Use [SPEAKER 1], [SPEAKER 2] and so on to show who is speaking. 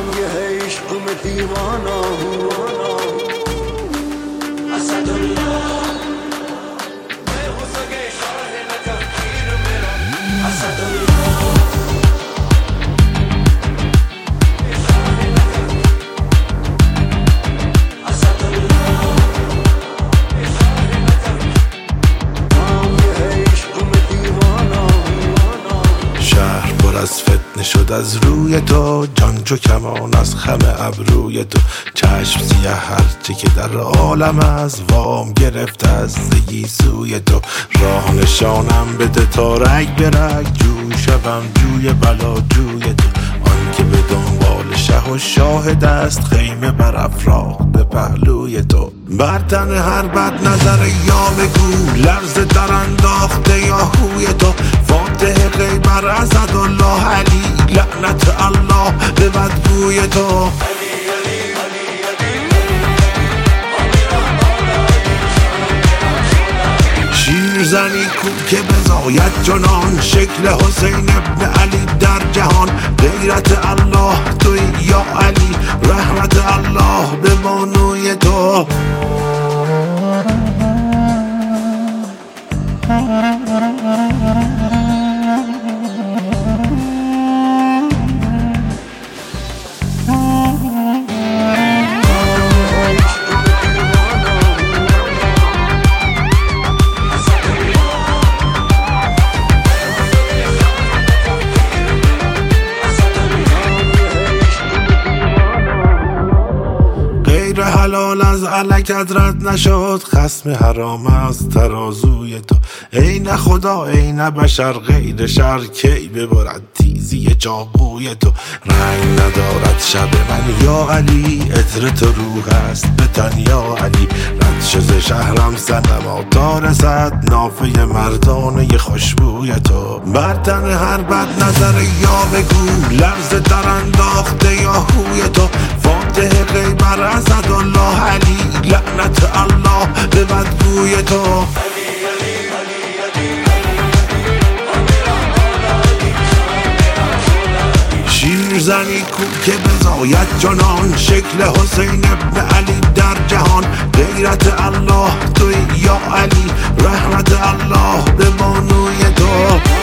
[SPEAKER 1] ये है इश्क में दीवाना हूँ असदुल्लाह मैं हो सके शाह न तफकीर मेरा असदुल्लाह
[SPEAKER 2] از فتنه شد از روی تو، جان چو کمان از خم ابروی تو، چشم سیه هرچه که در عالم از وام گرفت از زگی سوی تو، راه نشانم بده تا رگ به رگ جو شوم جوی بلا جوی تو، آن که به دنبال شه و شاهد است خیمه بر افراخته پهلوی تو، بر تن هر بد نظر یا بگو لرز در انداخته یا هوی تو، فاتح غیبر اسدالله علی لعنت الله به بدگوی تو، شیرزنی کو که بزاید جنان شکل حسین ابن علی در جهان، غیرت الله توی یا علی رحمت الله به بانوی تو. حلال از علکت رد نشد خصم حرام از ترازوی تو، ای نه خدا ای نه بشر غیر شر کی ببرد تیزی چاقوی تو، رنگ ندارد شب من یا علی عطر تو روح است به تن یا علی، رد شد شهرم صنما تا رسد نافه مردانه خوشبوی تو، بر تن هر بد نظر یا بگو لرز در انداخته یا هوی تو، فاتح غیبر اسدالله علی لعنت الله به بدگوی تو، شیرزنی کو که بزاید جنان شکل حسین ابن علی در جهان، غیرت الله توی یا علی رحمت الله به بانوی تو.